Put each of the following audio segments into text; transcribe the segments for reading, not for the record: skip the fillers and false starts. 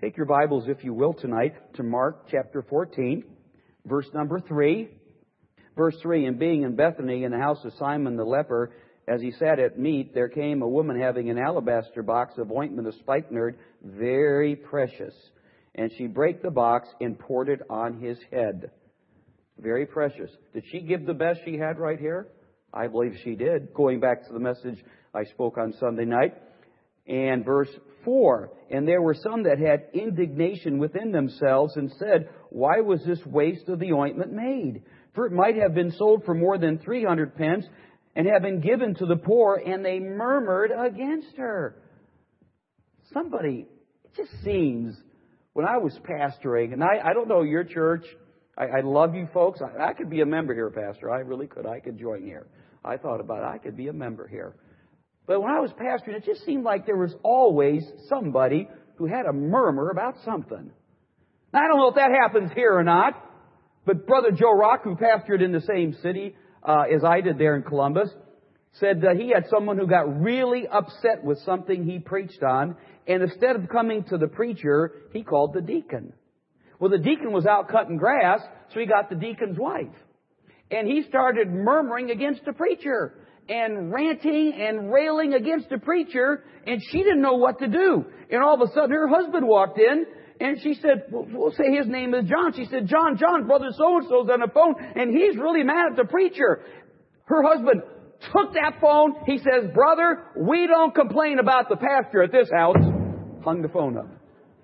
Take your Bibles, if you will, tonight to Mark chapter 14, verse number 3. Verse 3, and being in Bethany in the house of Simon the leper, as he sat at meat, there came a woman having an alabaster box of ointment of spikenard, very precious. And she brake the box and poured it on his head. Very precious. Did she give the best she had right here? I believe she did. Going back to the message I spoke on Sunday night. And verse 4, and there were some that had indignation within themselves and said, why was this waste of the ointment made? For it might have been sold for more than 300 pence and have been given to the poor, and they murmured against her. It just seems, when I was pastoring, and I don't know your church, I love you folks. I could be a member here, Pastor. I really could. I could join here. I thought about it. I could be a member here. But when I was pastoring, it just seemed like there was always somebody who had a murmur about something. Now, I don't know if that happens here or not, but Brother Joe Rock, who pastored in the same city as I did there in Columbus, said that he had someone who got really upset with something he preached on, and instead of coming to the preacher, he called the deacon. Well, the deacon was out cutting grass, so he got the deacon's wife. And he started murmuring against the preacher and ranting and railing against the preacher, and she didn't know what to do. And all of a sudden, her husband walked in, and she said, we'll say his name is John. She said, John, brother so-and-so's on the phone, and he's really mad at the preacher. Her husband took that phone. He says, brother, we don't complain about the pastor at this house. Hung the phone up.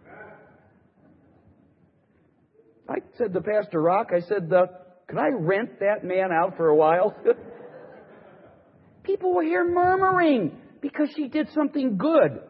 I said to Pastor Rock, I said, could I rent that man out for a while? People were here murmuring because she did something good.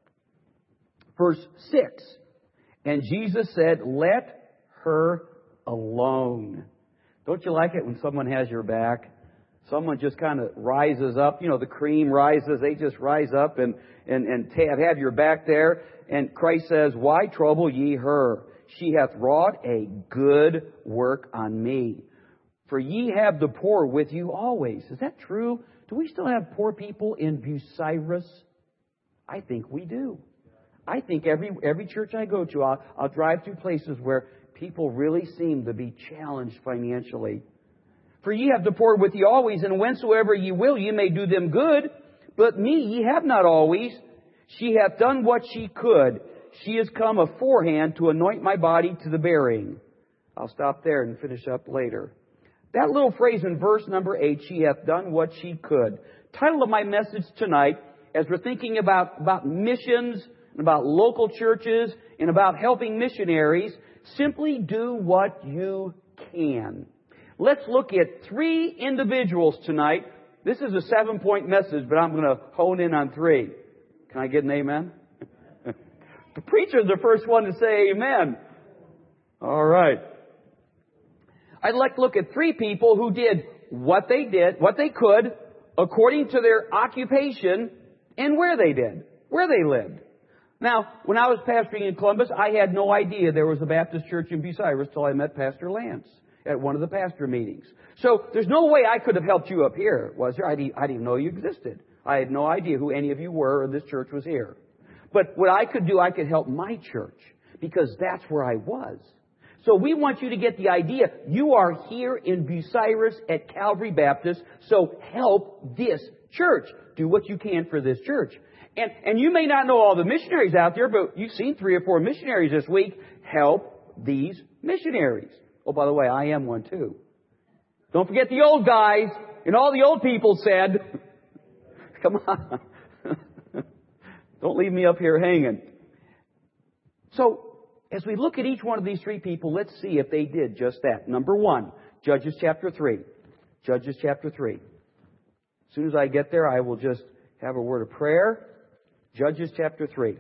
Verse 6. And Jesus said, let her alone. Don't you like it when someone has your back? Someone just kind of rises up. You know, the cream rises. They just rise up and have your back there. And Christ says, why trouble ye her? She hath wrought a good work on me. For ye have the poor with you always. Is that true? Do we still have poor people in Bucyrus? I think we do. I think every church I go to, I'll drive through places where people really seem to be challenged financially. For ye have the poor with you always, and whensoever ye will, ye may do them good. But me ye have not always. She hath done what she could. She is come aforehand to anoint my body to the burying. I'll stop there and finish up later. That little phrase in verse number 8, she hath done what she could. Title of my message tonight, as we're thinking about missions, and about local churches, and about helping missionaries, simply do what you can. Let's look at 3 individuals tonight. This is a 7-point message, but I'm going to hone in on 3. Can I get an amen? The preacher's the first one to say amen. All right. I'd like to look at 3 people who did what they could, according to their occupation and where they lived. Now, when I was pastoring in Columbus, I had no idea there was a Baptist church in Bucyrus till I met Pastor Lance at one of the pastor meetings. So there's no way I could have helped you up here, was there? I didn't even know you existed. I had no idea who any of you were or this church was here. But what I could do, I could help my church because that's where I was. So we want you to get the idea. You are here in Bucyrus at Calvary Baptist, so help this church. Do what you can for this church. And you may not know all the missionaries out there, but you've seen 3 or 4 missionaries this week. Help these missionaries. Oh, by the way, I am one too. Don't forget the old guys. And all the old people said, come on. Don't leave me up here hanging. So, as we look at each one of these 3 people, let's see if they did just that. Number 1, Judges chapter 3. Judges chapter 3. As soon as I get there, I will just have a word of prayer. Judges chapter 3.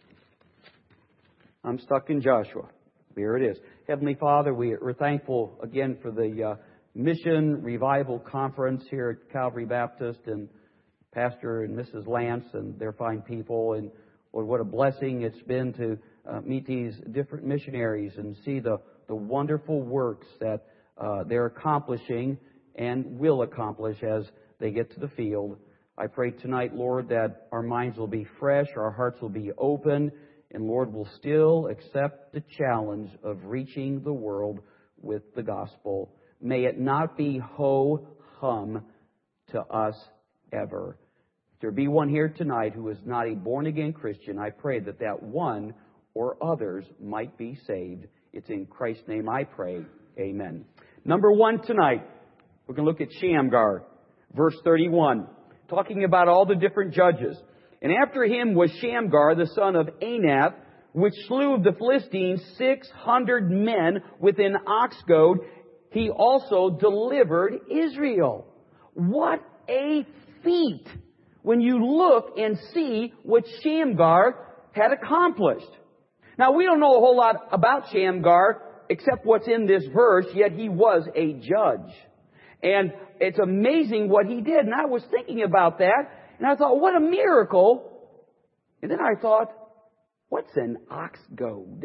I'm stuck in Joshua. Here it is. Heavenly Father, we're thankful again for the Mission Revival Conference here at Calvary Baptist, and Pastor and Mrs. Lance and their fine people. And Lord, what a blessing it's been to meet these different missionaries and see the wonderful works that they're accomplishing and will accomplish as they get to the field. I pray tonight, Lord, that our minds will be fresh, our hearts will be open, And Lord, we'll still accept the challenge of reaching the world with the gospel. May it not be ho-hum to us ever. If there be one here tonight who is not a born-again Christian, I pray that that one or others might be saved. It's in Christ's name I pray. Amen. Number one tonight, we're going to look at Shamgar, verse 31, talking about all the different judges. And after him was Shamgar, the son of Anath, which slew of the Philistines 600 men within Oxgoad. He also delivered Israel. What a feat when you look and see what Shamgar had accomplished. Now, we don't know a whole lot about Shamgar except what's in this verse, yet he was a judge. And it's amazing what he did. And I was thinking about that, and I thought, what a miracle. And then I thought, what's an oxgoad?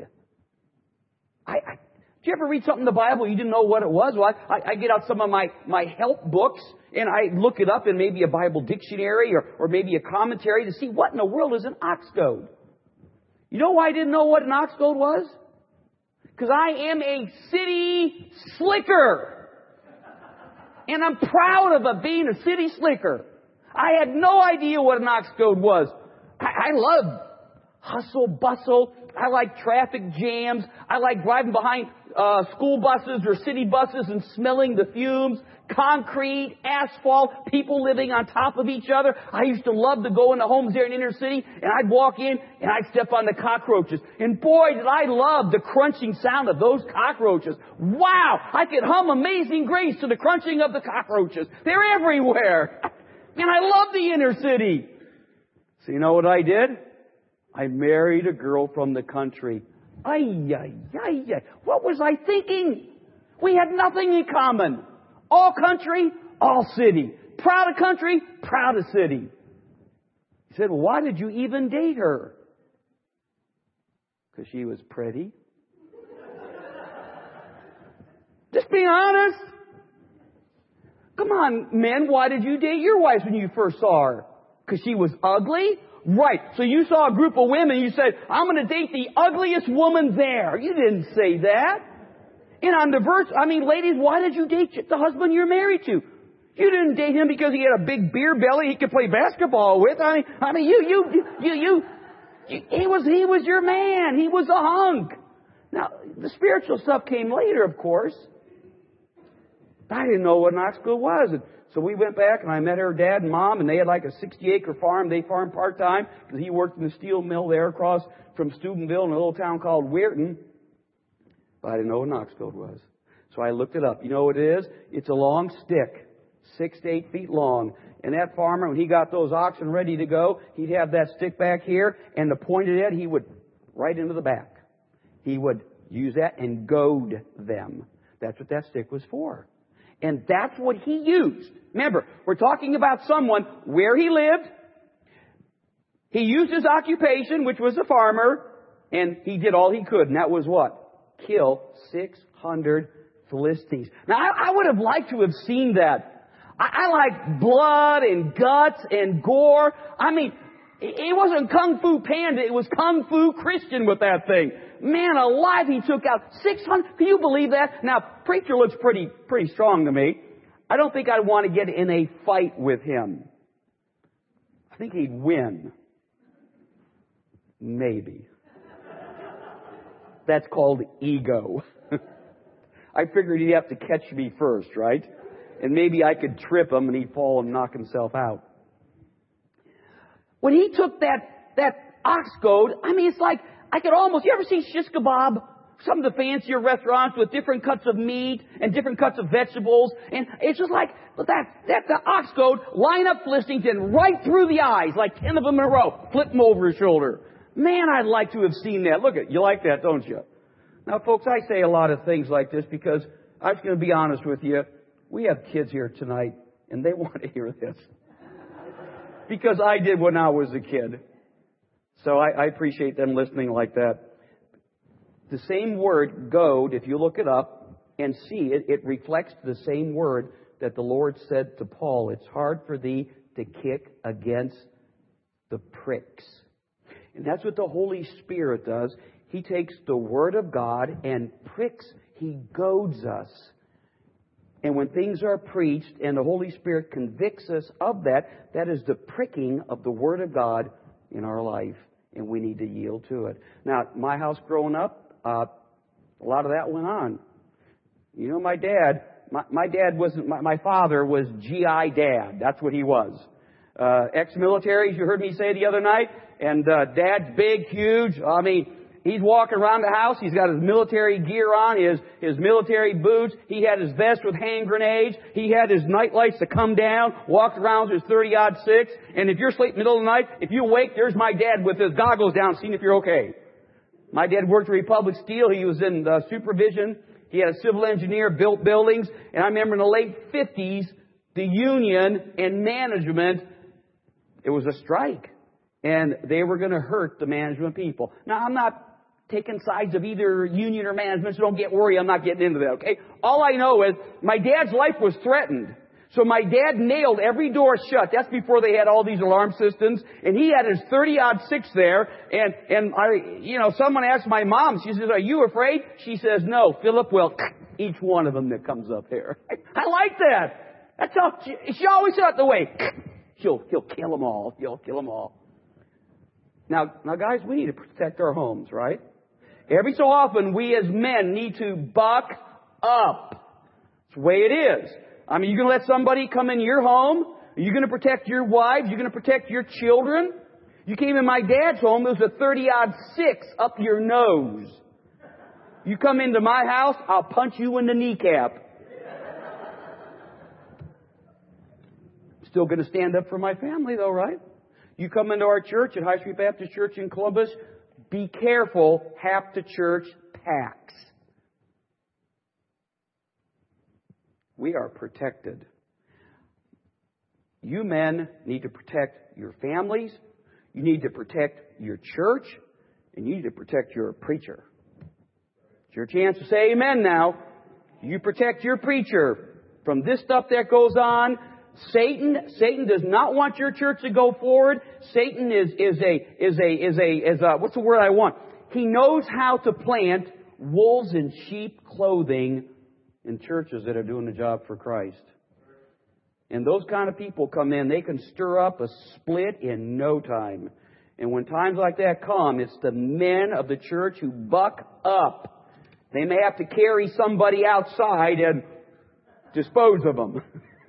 Did you ever read something in the Bible you didn't know what it was? Well, I get out some of my help books, and I look it up in maybe a Bible dictionary or maybe a commentary to see what in the world is an oxgoad. You know why I didn't know what an oxgoad was? Because I am a city slicker. And I'm proud of being a city slicker. I had no idea what an oxgoad was. I love hustle, bustle. I like traffic jams. I like driving behind school buses or city buses and smelling the fumes. Concrete, asphalt, people living on top of each other. I used to love to go into homes there in inner city, and I'd walk in and I'd step on the cockroaches. And boy, did I love the crunching sound of those cockroaches. Wow! I could hum Amazing Grace to the crunching of the cockroaches. They're everywhere. And I love the inner city. So you know what I did? I married a girl from the country. What was I thinking? We had nothing in common. All country, all city. Proud of country, proud of city. He said, well, why did you even date her? Because she was pretty. Just being honest. Come on, men, why did you date your wife when you first saw her? Because she was ugly? Right. So you saw a group of women, you said, I'm going to date the ugliest woman there. You didn't say that. And on the verse, ladies, why did you date the husband you're married to? You didn't date him because he had a big beer belly he could play basketball with. He was your man. He was a hunk. Now, the spiritual stuff came later, of course. I didn't know what an oxgoad was. And so we went back and I met her dad and mom, and they had like a 60-acre farm. They farmed part-time because he worked in the steel mill there across from Steubenville in a little town called Weirton. But I didn't know what an oxgoad was. So I looked it up. You know what it is? It's a long stick, 6 to 8 feet long. And that farmer, when he got those oxen ready to go, he'd have that stick back here, and the pointed end, he would right into the back. He would use that and goad them. That's what that stick was for. And that's what he used. Remember, we're talking about someone where he lived. He used his occupation, which was a farmer, and he did all he could. And that was what? Kill 600 Philistines. Now, I would have liked to have seen that. I like blood and guts and gore. It wasn't Kung Fu Panda. It was Kung Fu Christian with that thing. Man alive, he took out 600. Can you believe that? Now, preacher looks pretty strong to me. I don't think I'd want to get in a fight with him. I think he'd win. Maybe. That's called ego. I figured he'd have to catch me first, right? And maybe I could trip him and he'd fall and knock himself out. When he took that ox goad, it's like, I could almost, you ever see shish kebab? Some of the fancier restaurants with different cuts of meat and different cuts of vegetables. And it's just like the ox goad, line up Philistines and right through the eyes, like 10 of them in a row, flip them over his shoulder. Man, I'd like to have seen that. Look, you like that, don't you? Now, folks, I say a lot of things like this because I'm just going to be honest with you. We have kids here tonight, and they want to hear this. Because I did when I was a kid. So I appreciate them listening like that. The same word, goad, if you look it up and see it, it reflects the same word that the Lord said to Paul. It's hard for thee to kick against the pricks. And that's what the Holy Spirit does. He takes the Word of God and pricks, He goads us. And when things are preached and the Holy Spirit convicts us of that, that is the pricking of the Word of God in our life. And we need to yield to it. Now, my house growing up, a lot of that went on. You know, my father was GI dad. That's what he was. Ex-military, as you heard me say the other night. And Dad's big, huge. I mean, he's walking around the house. He's got his military gear on, his military boots. He had his vest with hand grenades. He had his night lights to come down. Walked around with his 30-06. And if you're asleep in the middle of the night, if you awake, there's my dad with his goggles down, seeing if you're okay. My dad worked at Republic Steel. He was in supervision. He had a civil engineer, built buildings. And I remember in the late 50s, the union and management, it was a strike. And they were going to hurt the management people. Now, I'm not taking sides of either union or management, so don't get worried. I'm not getting into that, okay? All I know is my dad's life was threatened. So my dad nailed every door shut. That's before they had all these alarm systems. And he had his 30-06 there. And someone asked my mom, she says, "Are you afraid?" She says, "No, Philip will each one of them that comes up here." I like that. That's how she always said it the way. He'll kill them all. He'll kill them all. Now, guys, we need to protect our homes, right? Every so often, we as men need to buck up. It's the way it is. I mean, you're going to let somebody come in your home? Are you going to protect your wives? You're going to protect your children? You came in my dad's home, it was a 30-06 up your nose. You come into my house, I'll punch you in the kneecap. Still going to stand up for my family, though, right? You come into our church at High Street Baptist Church in Columbus, be careful, half the church packs. We are protected. You men need to protect your families, you need to protect your church, and you need to protect your preacher. It's your chance to say amen now. You protect your preacher from this stuff that goes on. Satan does not want your church to go forward. Satan is what's the word I want? He knows how to plant wolves in sheep clothing in churches that are doing the job for Christ. And those kind of people come in, they can stir up a split in no time. And when times like that come, it's the men of the church who buck up. They may have to carry somebody outside and dispose of them.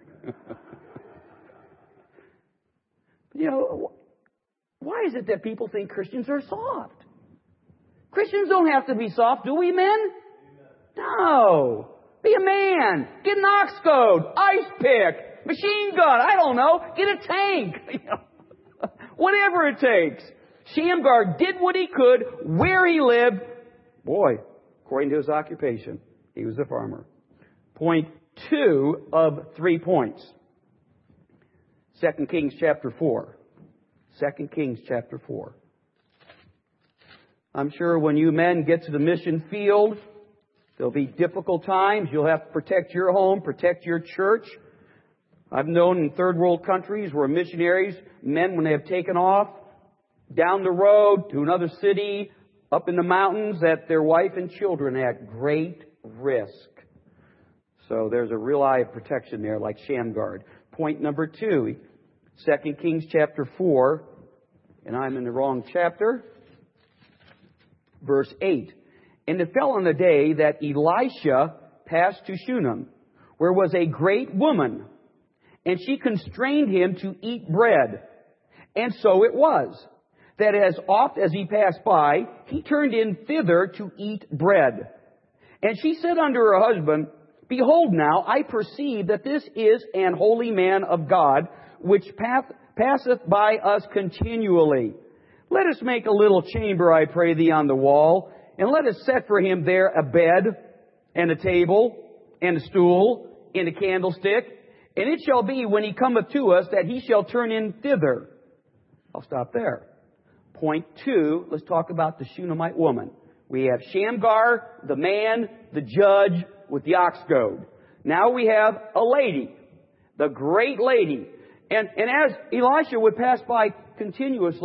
You know, why is it that people think Christians are soft? Christians don't have to be soft, do we, men? No. Be a man. Get an ox goad, ice pick, machine gun, I don't know. Get a tank. Whatever it takes. Shamgar did what he could, where he lived. Boy, according to his occupation, he was a farmer. Point 2 of 3 points. 2 Kings chapter 4. 2 Kings chapter 4. I'm sure when you men get to the mission field, there'll be difficult times. You'll have to protect your home, protect your church. I've known in third world countries where missionaries, men, when they have taken off down the road to another city, up in the mountains, that their wife and children are at great risk. So there's a real eye of protection there, like Shamgar. Point number 2, 2 Kings chapter 4, and I'm in the wrong chapter, verse 8. And it fell on the day that Elisha passed to Shunem, where was a great woman, and she constrained him to eat bread. And so it was, that as oft as he passed by, he turned in thither to eat bread. And she said unto her husband, Behold now, I perceive that this is an holy man of God, which passeth by us continually. Let us make a little chamber, I pray thee, on the wall, and let us set for him there a bed, and a table, and a stool, and a candlestick. And it shall be, when he cometh to us, that he shall turn in thither. I'll stop there. Point 2, let's talk about the Shunammite woman. We have Shamgar, the man, the judge, with the ox goad. Now we have a lady, the great lady. And as Elisha would pass by continuously,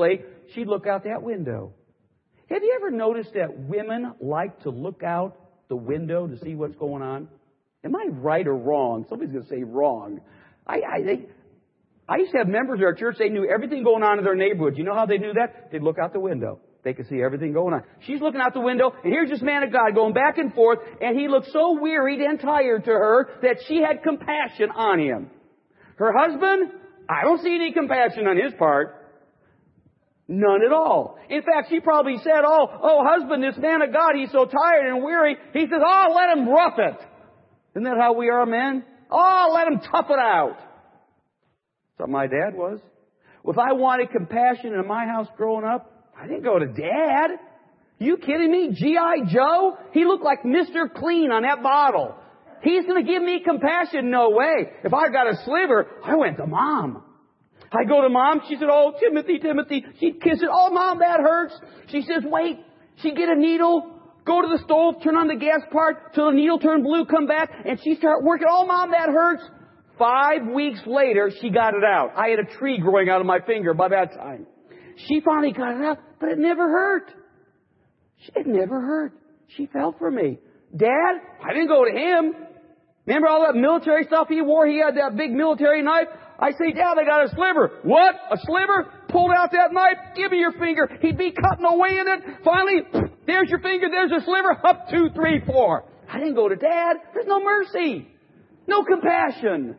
she'd look out that window. Have you ever noticed that women like to look out the window to see what's going on? Am I right or wrong? Somebody's going to say wrong. I used to have members of our church, they knew everything going on in their neighborhood. You know how they knew that? They'd look out the window. They could see everything going on. She's looking out the window, and here's this man of God going back and forth, and he looked so wearied and tired to her that she had compassion on him. Her husband, I don't see any compassion on his part. None at all. In fact, she probably said, oh, husband, this man of God, he's so tired and weary. He says, oh, let him rough it. Isn't that how we are men? Oh, let him tough it out. That's what my dad was. Well, if I wanted compassion in my house growing up, I didn't go to Dad. You kidding me? G.I. Joe? He looked like Mr. Clean on that bottle. He's going to give me compassion? No way. If I got a sliver, I went to Mom. I go to Mom. She said, oh, Timothy. She'd kiss it. Oh, Mom, that hurts. She says, wait. She'd get a needle, go to the stove, turn on the gas part till the needle turned blue, come back, and she'd start working. Oh, Mom, that hurts. 5 weeks later, she got it out. I had a tree growing out of my finger by that time. She finally got it out, but it never hurt. It never hurt. She felt for me. Dad, I didn't go to him. Remember all that military stuff he wore? He had that big military knife. I say, Dad, I got a sliver. What? A sliver? Pulled out that knife. Give me your finger. He'd be cutting away in it. Finally, there's your finger. There's a sliver. Up 2, 3, 4. I didn't go to Dad. There's no mercy. No compassion.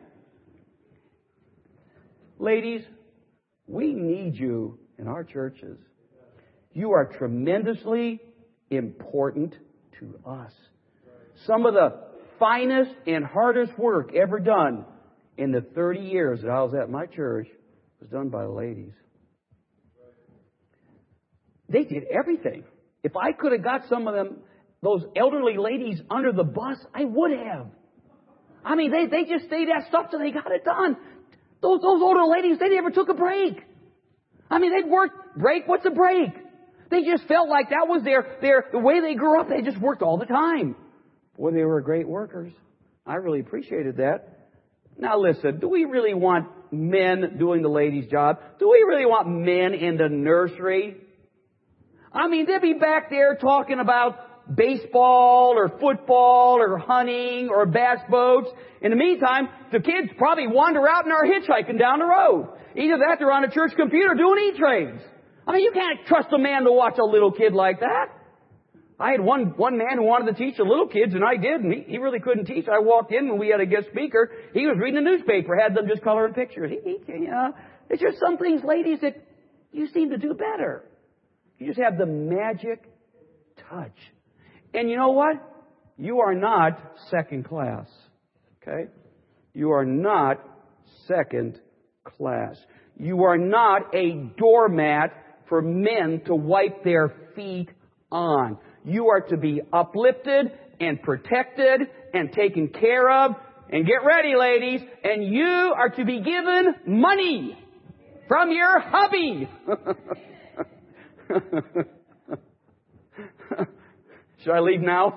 Ladies, we need you in our churches. You are tremendously important to us. Some of the finest and hardest work ever done in the 30 years that I was at my church was done by the ladies. They did everything. If I could have got some of them, those elderly ladies under the bus, I would have. I mean, they just stayed at stuff till they got it done. Those older ladies, they never took a break. I mean, they'd work, break, what's a break? They just felt like that was the way they grew up. They just worked all the time. Boy, they were great workers. I really appreciated that. Now listen, do we really want men doing the ladies' job? Do we really want men in the nursery? I mean, they'd be back there talking about baseball or football or hunting or bass boats. In the meantime, the kids probably wander out and are hitchhiking down the road. Either that, they're on a church computer doing E-trades. I mean, you can't trust a man to watch a little kid like that. I had one man who wanted to teach the little kids, and I did, and he really couldn't teach. I walked in when we had a guest speaker. He was reading the newspaper, had them just coloring pictures. It's just some things, ladies, that you seem to do better. You just have the magic touch. And you know what? You are not second class. Okay? You are not second class. You are not a doormat for men to wipe their feet on. You are to be uplifted and protected and taken care of. And get ready, ladies. And you are to be given money from your hubby. Should I leave now?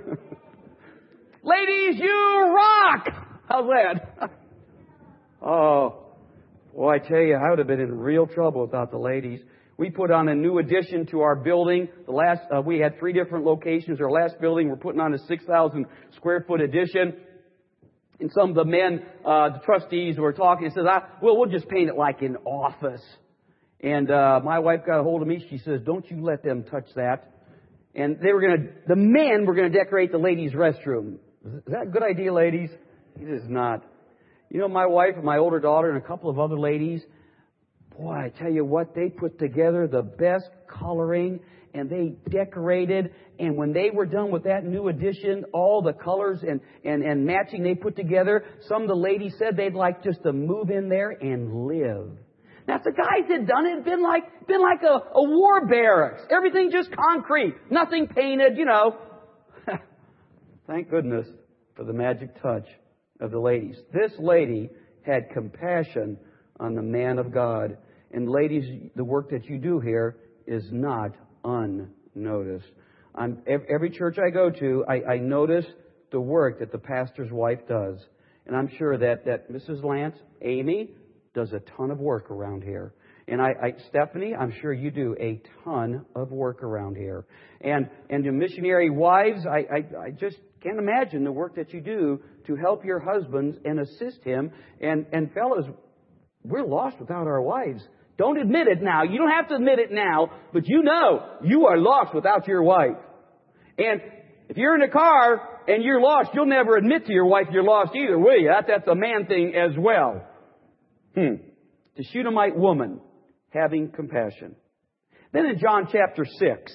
Ladies, you rock! How's that? Oh, well, I tell you, I would have been in real trouble without the ladies. We put on a new addition to our building. We had 3 different locations. Our last building, we're putting on a 6,000 square foot addition. And some of the men, the trustees were talking and says, we'll just paint it like an office. And my wife got a hold of me. She says, don't you let them touch that. And the men were going to decorate the ladies' restroom. Is that a good idea, ladies? It is not. You know, my wife and my older daughter and a couple of other ladies, boy, I tell you what, they put together the best coloring and they decorated. And when they were done with that new addition, all the colors and matching they put together, some of the ladies said they'd like just to move in there and live. Now, if the guys had done it, it'd been like a war barracks. Everything just concrete. Nothing painted, you know. Thank goodness for the magic touch of the ladies. This lady had compassion on the man of God. And ladies, the work that you do here is not unnoticed. Every church I go to, I notice the work that the pastor's wife does. And I'm sure that Mrs. Lance, Amy, does a ton of work around here. And Stephanie, I'm sure you do a ton of work around here. And the missionary wives, I just can't imagine the work that you do to help your husbands and assist him. And fellas, we're lost without our wives. Don't admit it now. You don't have to admit it now, but you know you are lost without your wife. And if you're in a car and you're lost, you'll never admit to your wife you're lost either, will you? That's a man thing as well. The Shunammite woman having compassion. Then in John chapter 6,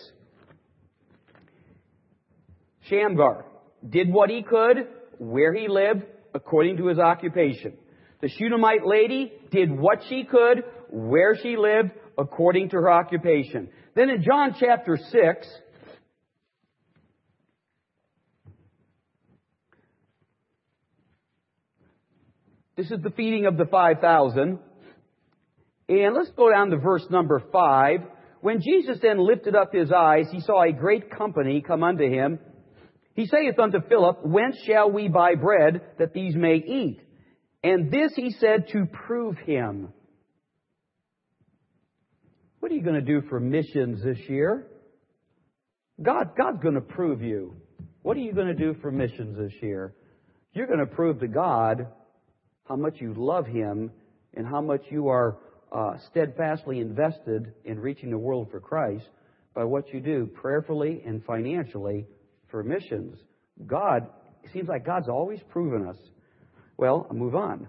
Shamgar did what he could where he lived according to his occupation. The Shunammite lady did what she could where she lived according to her occupation. Then in John chapter 6, this is the feeding of the 5,000. And let's go down to verse number 5. When Jesus then lifted up his eyes, he saw a great company come unto him. He saith unto Philip, Whence shall we buy bread that these may eat? And this he said to prove him. What are you going to do for missions this year? God's going to prove you. What are you going to do for missions this year? You're going to prove to God how much you love Him and how much you are steadfastly invested in reaching the world for Christ by what you do prayerfully and financially for missions. It seems like God's always proven us. Well, I'll move on.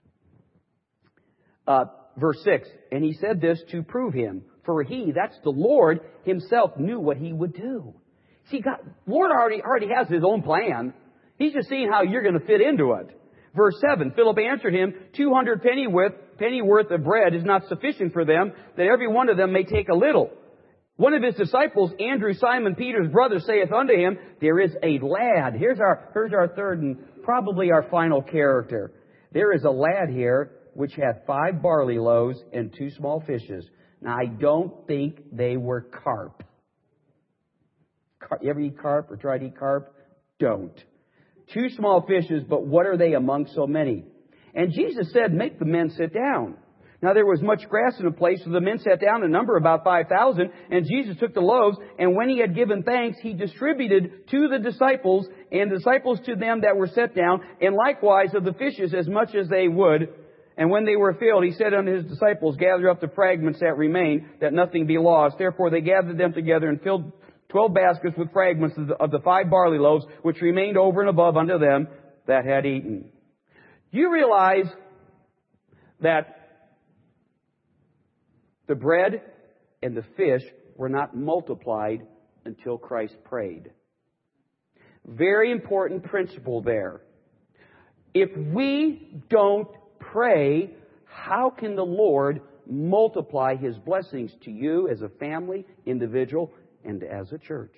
Verse 6, and he said this to prove him, for he, that's the Lord himself, knew what he would do. See, Lord already has his own plan. He's just seeing how you're going to fit into it. Verse 7, Philip answered him, 200 penny worth of bread is not sufficient for them, that every one of them may take a little. One of his disciples, Andrew, Simon Peter's brother, saith unto him, there is a lad. Here's our third and probably our final character. There is a lad here which hath 5 barley loaves and 2 small fishes. Now, I don't think they were carp. You ever eat carp or try to eat carp? Don't. 2 small fishes, but what are they among so many? And Jesus said, make the men sit down. Now there was much grass in the place, so the men sat down, in number about 5,000. And Jesus took the loaves, and when he had given thanks, he distributed to the disciples, and disciples to them that were set down, and likewise of the fishes as much as they would. And when they were filled, he said unto his disciples, gather up the fragments that remain, that nothing be lost. Therefore they gathered them together and filled 12 baskets with fragments of the 5 barley loaves, which remained over and above unto them that had eaten. Do you realize that the bread and the fish were not multiplied until Christ prayed? Very important principle there. If we don't pray, how can the Lord multiply His blessings to you as a family, individual, and as a church?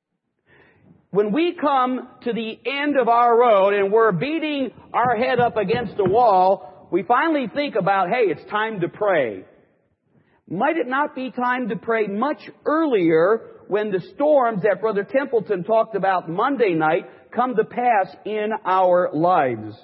When we come to the end of our road and we're beating our head up against the wall, we finally think about, hey, it's time to pray. Might it not be time to pray much earlier when the storms that Brother Templeton talked about Monday night come to pass in our lives?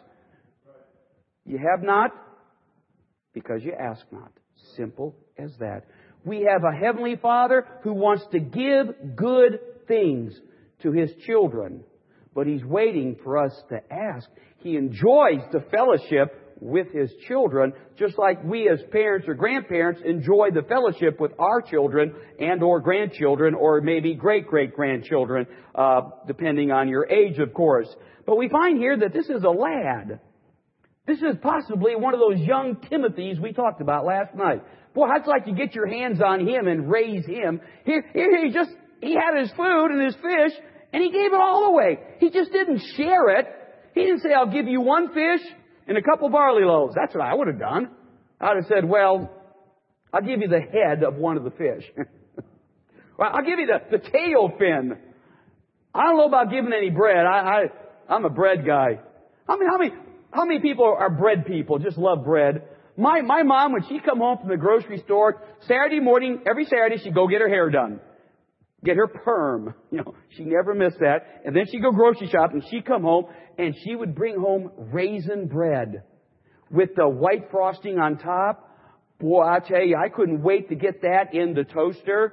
You have not because you ask not. Simple as that. We have a Heavenly Father who wants to give good things to His children, but He's waiting for us to ask. He enjoys the fellowship with His children, just like we as parents or grandparents enjoy the fellowship with our children and or grandchildren or maybe great-great-grandchildren, depending on your age, of course. But we find here that this is a lad. This is possibly one of those young Timothys we talked about last night. Boy, I'd like to get your hands on him and raise him. He had his food and his fish, and he gave it all away. He just didn't share it. He didn't say, I'll give you 1 fish and a couple barley loaves. That's what I would have done. I'd have said, well, I'll give you the head of one of the fish. Well, I'll give you the tail fin. I don't know about giving any bread. I'm a bread guy. How many people are bread people, just love bread? My mom, when she'd come home from the grocery store, Saturday morning, every Saturday, she'd go get her hair done. Get her perm. She never missed that. And then she'd go grocery shopping, she'd come home, and she would bring home raisin bread with the white frosting on top. Boy, I tell you, I couldn't wait to get that in the toaster.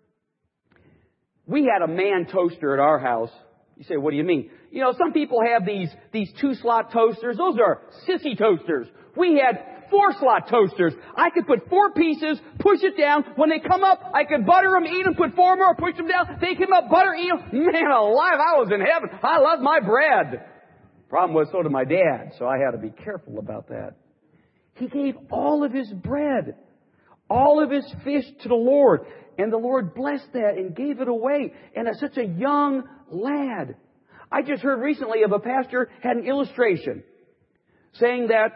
We had a man toaster at our house. You say, what do you mean? You know, some people have these 2-slot toasters. Those are sissy toasters. We had 4-slot toasters. I could put 4 pieces, push it down. When they come up, I could butter them, eat them, put 4 more, push them down. They came up, butter, eat them. Man alive, I was in heaven. I love my bread. Problem was, so did my dad, so I had to be careful about that. He gave all of his bread, all of his fish to the Lord. And the Lord blessed that and gave it away. And as such a young lad. I just heard recently of a pastor had an illustration saying that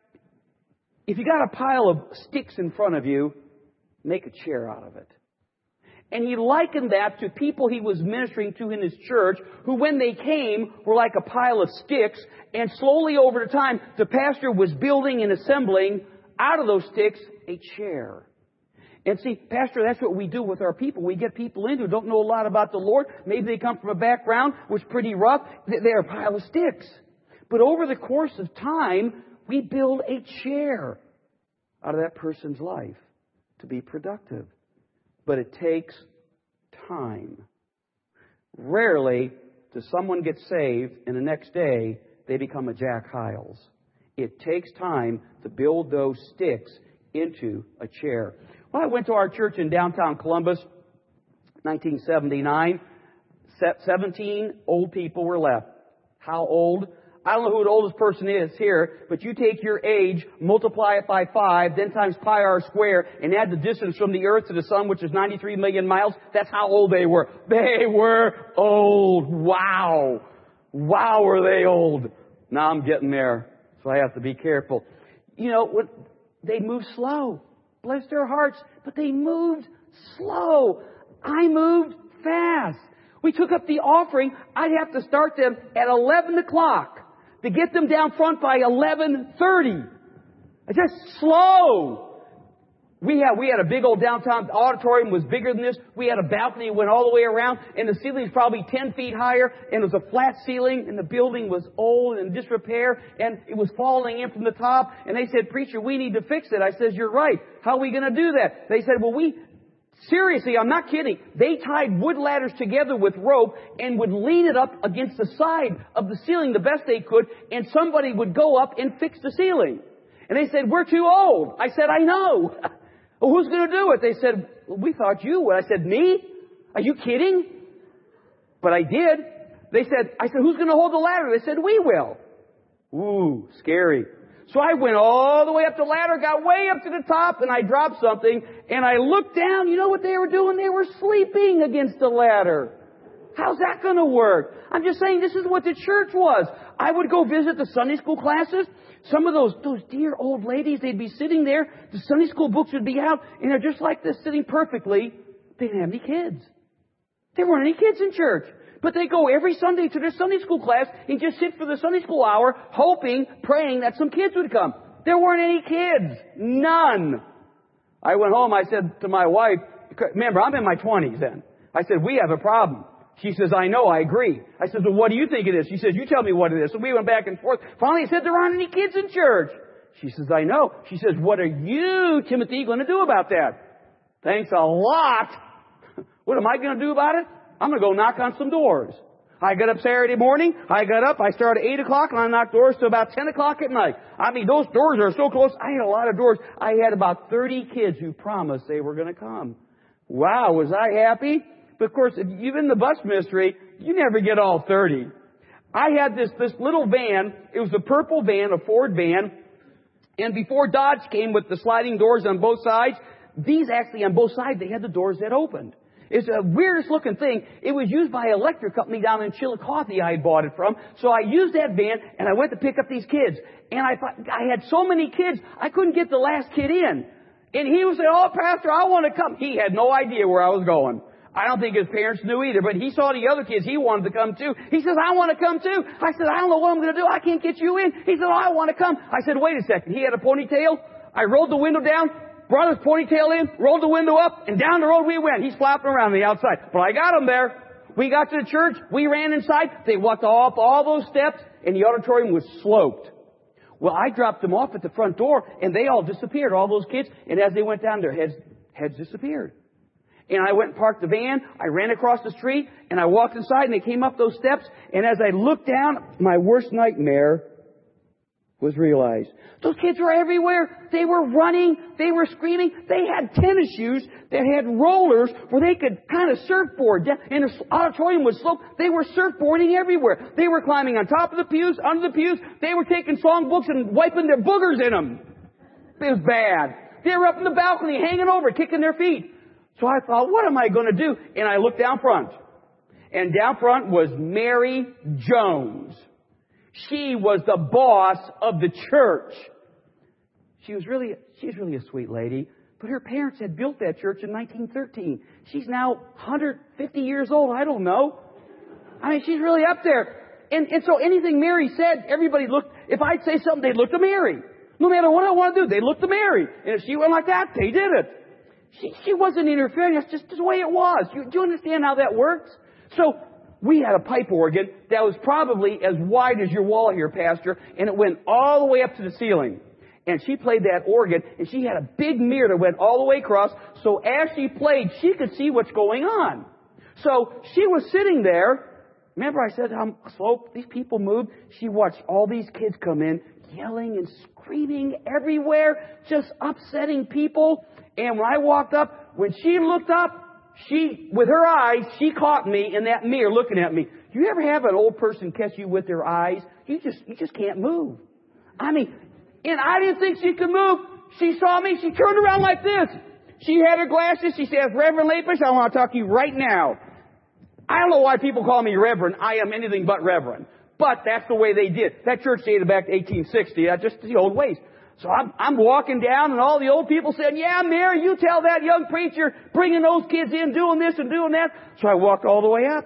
if you got a pile of sticks in front of you, make a chair out of it. And he likened that to people he was ministering to in his church who, when they came, were like a pile of sticks. And slowly over the time, the pastor was building and assembling out of those sticks a chair. And see, Pastor, that's what we do with our people. We get people in who don't know a lot about the Lord. Maybe they come from a background which is pretty rough. They're a pile of sticks. But over the course of time, we build a chair out of that person's life to be productive. But it takes time. Rarely does someone get saved and the next day they become a Jack Hyles. It takes time to build those sticks into a chair. Well, I went to our church in downtown Columbus, 1979. 17 old people were left. How old? I don't know who the oldest person is here, but you take your age, multiply it by 5, then times pi r squared, and add the distance from the earth to the sun, which is 93 million miles. That's how old they were. They were old. Wow. Wow, were they old. Now I'm getting there, so I have to be careful. You know, they move slow. Bless their hearts, but they moved slow. I moved fast. We took up the offering. I'd have to start them at 11 o'clock to get them down front by 11:30. Just slow. We had a big old downtown auditorium, was bigger than this. We had a balcony that went all the way around, and the ceiling was probably 10 feet higher, and it was a flat ceiling, and the building was old and in disrepair, and it was falling in from the top. And they said, "Preacher, we need to fix it." I says, "You're right. How are we going to do that?" They said, "Well, seriously, I'm not kidding. They tied wood ladders together with rope and would lean it up against the side of the ceiling the best they could, and somebody would go up and fix the ceiling." And they said, "We're too old." I said, "I know." "Well, who's going to do it?" They said, "Well, we thought you would." I said, "Me? Are you kidding?" But I did. I said, "Who's going to hold the ladder?" They said, "We will." Ooh, scary. So I went all the way up the ladder, got way up to the top, and I dropped something, and I looked down. You know what they were doing? They were sleeping against the ladder. How's that going to work? I'm just saying this is what the church was. I would go visit the Sunday school classes. Some of those dear old ladies, they'd be sitting there. The Sunday school books would be out, and they're just like this, sitting perfectly. They didn't have any kids. There weren't any kids in church. But they go every Sunday to their Sunday school class and just sit for the Sunday school hour, hoping, praying that some kids would come. There weren't any kids. None. I went home. I said to my wife, remember, I'm in my 20s then. I said, "We have a problem." She says, "I know, I agree." I said, "Well, what do you think it is?" She says, "You tell me what it is." So we went back and forth. Finally, I said, "There aren't any kids in church." She says, "I know." She says, "What are you, Timothy, going to do about that?" Thanks a lot. What am I going to do about it? I'm going to go knock on some doors. I got up Saturday morning. I got up. I started at 8 o'clock, and I knocked doors till about 10 o'clock at night. I mean, those doors are so close. I had a lot of doors. I had about 30 kids who promised they were going to come. Wow, was I happy? But of course, even in the bus ministry, you never get all 30. I had this little van. It was a purple van, a Ford van. And before Dodge came with the sliding doors on both sides, these actually on both sides, they had the doors that opened. It's the weirdest looking thing. It was used by an electric company down in Chillicothe I had bought it from. So I used that van and I went to pick up these kids. And I thought, I had so many kids, I couldn't get the last kid in. And he was saying, "Oh, Pastor, I want to come." He had no idea where I was going. I don't think his parents knew either, but he saw the other kids. He wanted to come too. He says, "I want to come too." I said, "I don't know what I'm going to do. I can't get you in." He said, "Oh, I want to come." I said, "Wait a second." He had a ponytail. I rolled the window down, brought his ponytail in, rolled the window up, and down the road we went. He's flopping around on the outside. But I got him there. We got to the church. We ran inside. They walked up all those steps, and the auditorium was sloped. Well, I dropped them off at the front door, and they all disappeared, all those kids. And as they went down, their heads disappeared. And I went and parked the van. I ran across the street, and I walked inside, and they came up those steps. And as I looked down, my worst nightmare was realized. Those kids were everywhere. They were running. They were screaming. They had tennis shoes that had rollers where they could kind of surfboard. And the auditorium was sloped. They were surfboarding everywhere. They were climbing on top of the pews, under the pews. They were taking songbooks and wiping their boogers in them. It was bad. They were up in the balcony, hanging over, kicking their feet. So I thought, what am I going to do? And I looked down front. And down front was Mary Jones. She was the boss of the church. She's really a sweet lady. But her parents had built that church in 1913. She's now 150 years old. I don't know. I mean, she's really up there. And so anything Mary said, everybody looked. If I'd say something, they'd look to Mary. No matter what I want to do, they'd look to Mary. And if she went like that, they did it. She wasn't interfering. That's just the way it was. Do you understand how that works? So we had a pipe organ that was probably as wide as your wall here, Pastor, and it went all the way up to the ceiling. And she played that organ, and she had a big mirror that went all the way across, so as she played, she could see what's going on. So she was sitting there. Remember I said how slow these people moved? She watched all these kids come in, yelling and screaming everywhere, just upsetting people. And when I walked up, when she looked up, with her eyes, she caught me in that mirror looking at me. Do you ever have an old person catch you with their eyes? You just can't move. I mean, and I didn't think she could move. She saw me. She turned around like this. She had her glasses. She says, Reverend Lapis, I want to talk to you right now. I don't know why people call me Reverend. I am anything but Reverend. But that's the way they did. That church dated back to 1860. That's just the old ways. So I'm walking down, and all the old people said, yeah, Mary, you tell that young preacher, bringing those kids in, doing this and doing that. So I walked all the way up.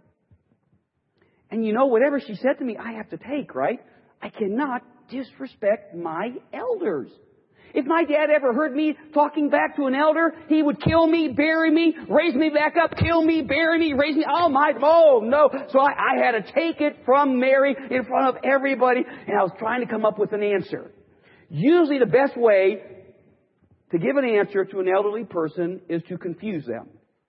And you know, whatever she said to me, I have to take, right? I cannot disrespect my elders. If my dad ever heard me talking back to an elder, he would kill me, bury me, raise me back up, kill me, bury me, raise me. Oh no. So I had to take it from Mary in front of everybody, and I was trying to come up with an answer. Usually the best way to give an answer to an elderly person is to confuse them.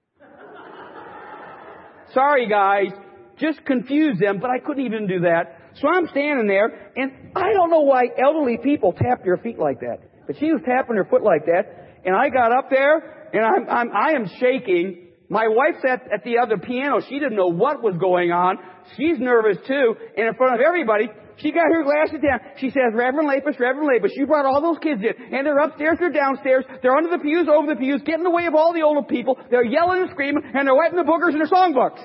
Sorry, guys. Just confuse them, but I couldn't even do that. So I'm standing there, and I don't know why elderly people tap their feet like that. But she was tapping her foot like that, and I got up there, and I am shaking. My wife sat at the other piano. She didn't know what was going on. She's nervous too, and in front of everybody, she got her glasses down. She says, Reverend Lapis, you brought all those kids in. And they're upstairs, they're downstairs, they're under the pews, over the pews, getting in the way of all the older people. They're yelling and screaming, and they're wetting the boogers in their songbooks.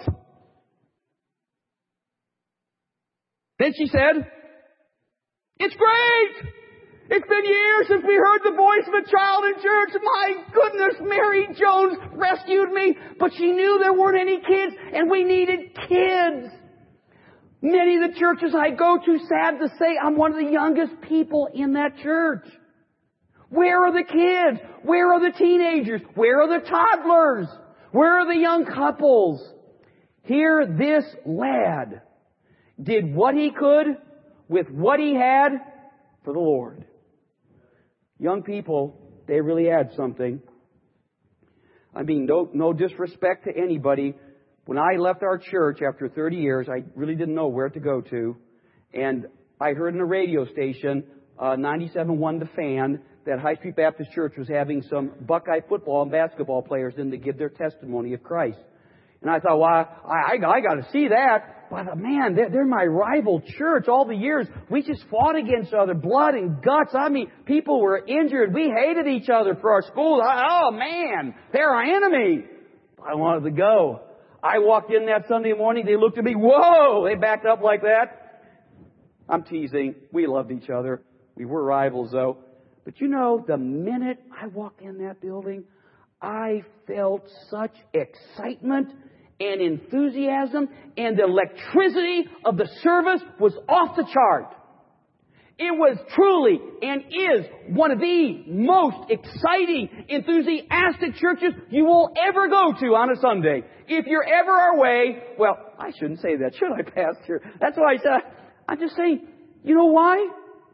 Then she said, it's great! It's been years since we heard the voice of a child in church. My goodness, Mary Jones rescued me. But she knew there weren't any kids, and we needed kids. Many of the churches I go to, sad to say, I'm one of the youngest people in that church. Where are the kids? Where are the teenagers? Where are the toddlers? Where are the young couples? Here, this lad did what he could with what he had for the Lord. Young people, they really add something. I mean, no disrespect to anybody. When I left our church after 30 years, I really didn't know where to go to. And I heard in a radio station, 97.1 The Fan, that High Street Baptist Church was having some Buckeye football and basketball players in to give their testimony of Christ. And I thought, well, I got to see that. But man, they're my rival church. All the years, we just fought against each other, blood and guts. I mean, people were injured. We hated each other for our school. Oh man, they're our enemy. I wanted to go. I walked in that Sunday morning. They looked at me. Whoa! They backed up like that. I'm teasing. We loved each other. We were rivals, though. But you know, the minute I walked in that building, I felt such excitement and enthusiasm, and the electricity of the service was off the chart. It was truly and is one of the most exciting, enthusiastic churches you will ever go to on a Sunday. If you're ever our way, well, I shouldn't say that, should I, Pastor? That's why I said, I'm just saying, you know why?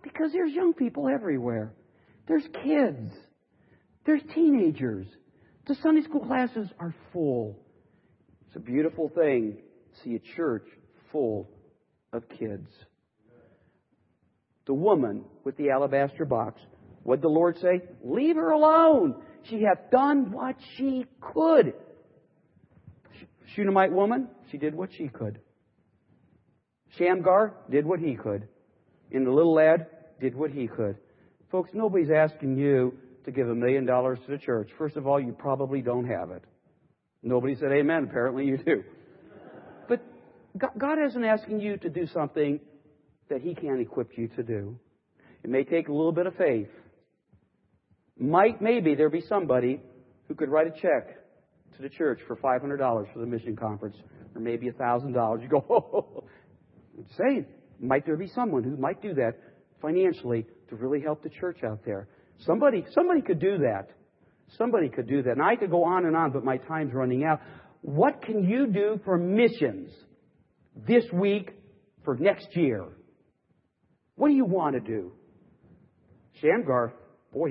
Because there's young people everywhere. There's kids. There's teenagers. The Sunday school classes are full. It's a beautiful thing to see a church full of kids. The woman with the alabaster box, what did the Lord say? Leave her alone. She hath done what she could. Shunammite woman, she did what she could. Shamgar did what he could. And the little lad did what he could. Folks, nobody's asking you to give $1 million to the church. First of all, you probably don't have it. Nobody said amen. Apparently you do. But God isn't asking you to do something that He can't equip you to do. It may take a little bit of faith. Maybe there be somebody who could write a check to the church for $500 for the mission conference, or maybe $1,000. You go, oh, I'm saying, might there be someone who might do that financially to really help the church out there? Somebody could do that. Somebody could do that. And I could go on, but my time's running out. What can you do for missions this week for next year? What do you want to do? Shamgar, boy,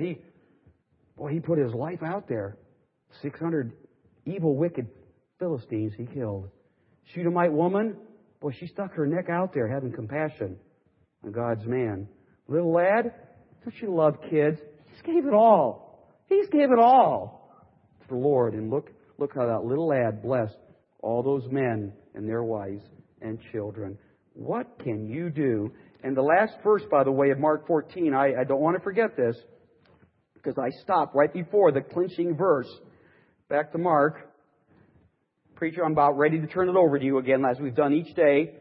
he put his life out there. 600 evil, wicked Philistines he killed. Shunammite woman, boy, she stuck her neck out there having compassion on God's man. Little lad, don't you love kids? He just gave it all. He just gave it all to the Lord. And look how that little lad blessed all those men and their wives and children. What can you do? And the last verse, by the way, of Mark 14, I don't want to forget this, because I stopped right before the clinching verse. Back to Mark. Preacher, I'm about ready to turn it over to you again, as we've done each day.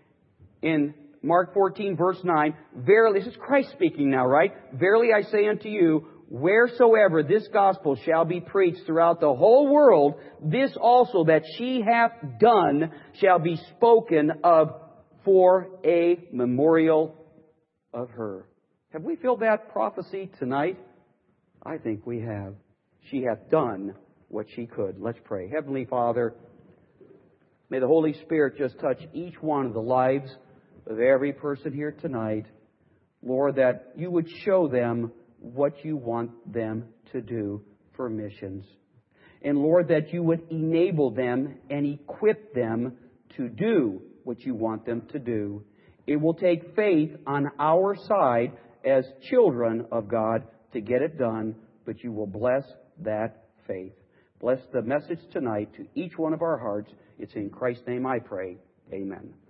In Mark 14, verse 9, verily, this is Christ speaking now, right? Verily I say unto you, wheresoever this gospel shall be preached throughout the whole world, this also that she hath done shall be spoken of for a memorial of her. Have we filled that prophecy tonight? I think we have. She hath done what she could. Let's pray. Heavenly Father, may the Holy Spirit just touch each one of the lives of every person here tonight. Lord, that you would show them what you want them to do for missions. And Lord, that you would enable them and equip them to do what you want them to do. It will take faith on our side as children of God to get it done, but you will bless that faith. Bless the message tonight to each one of our hearts. It's in Christ's name I pray. Amen.